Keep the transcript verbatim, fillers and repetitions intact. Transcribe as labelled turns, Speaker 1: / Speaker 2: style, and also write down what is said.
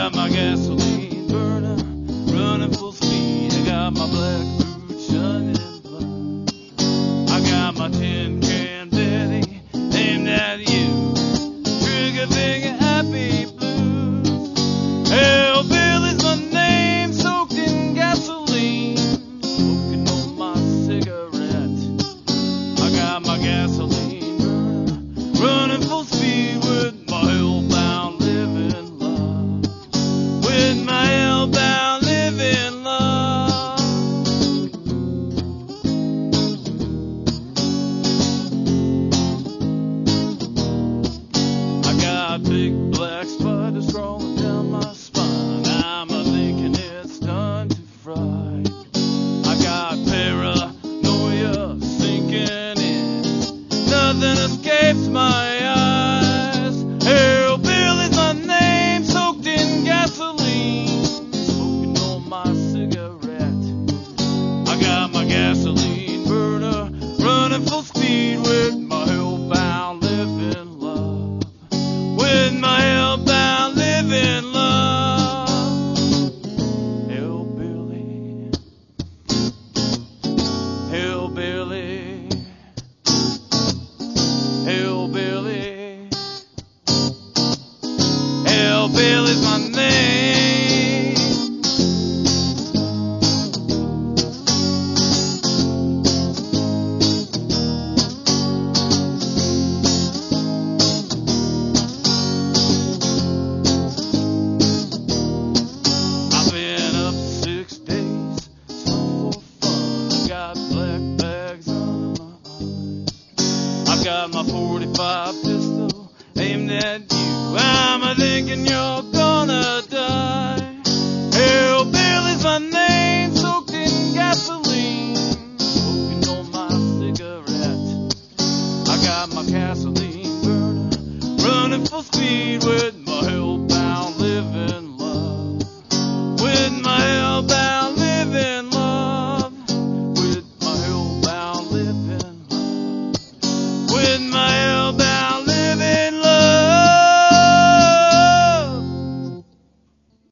Speaker 1: got my gasoline burner running full speed. I got my black boots shining blood. I got my tin can Betty aimed at you. Trigger finger happy blues. Hellbilly's my name, soaked in gasoline, smoking on my cigarette. I got my gasoline burner running full speed with my hellbound living love. With my hellbound living love. I got big black spiders crawling down my spine. I'm a thinking it's time to fry. I got paranoia sinking in. Nothing escapes my eyes. Hellbilly's my name, soaked in gasoline, smoking on my cigarette. I got my gasoline burner running full speed with my hellbound living love. With my hellbound living love. Hellbilly, hellbilly, hellbilly, hellbilly's my name. I've been up six days, some for fun. I got black bags under my eyes. I've got my forty-five pistol aimed at you. I'm a thinking you're